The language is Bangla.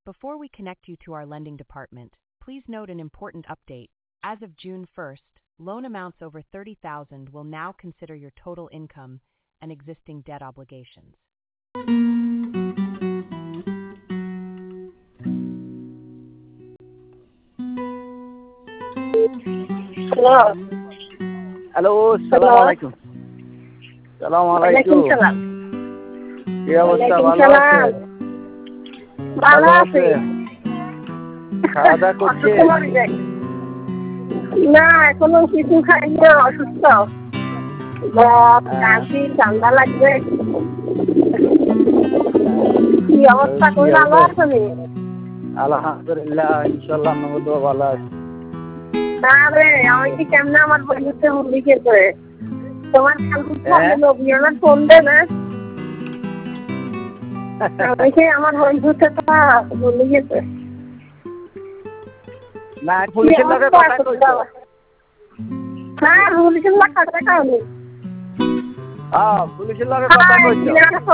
Before we connect you to our lending department, please note an important update. As of June 1st, loan amounts over $30,000 will now consider your total income and existing debt obligations. Hello. Hello, Assalamu alaikum. Assalamu alaikum. সালাম। কি অবস্থা? ওয়ালাইকুম ভালো সালাম। আছে? ভালো আছি। খাওয়া দাওয়া করছে? অসুস্থ মরে যাই। না এখনো কিছু খাইনি, অসুস্থ। কাশি ঠান্ডা লাগবে। কি অবস্থা? কই ভালো আছেন? আলহামদুলিল্লাহ, ইনশাআল্লাহ নগদ ভালো আছে। না রে, আমি কি কেমনে আমার বন্ধুতে হুন্ডি খেতে? তোমার কালকে ফোন দে না। আমার বন্ধুতে তো হুন্ডি খেতে। না পুলিশের লগে কথা কইছো? না পুলিশের লগে কথা কইনি। পুলিশের লগে কথা কইছো?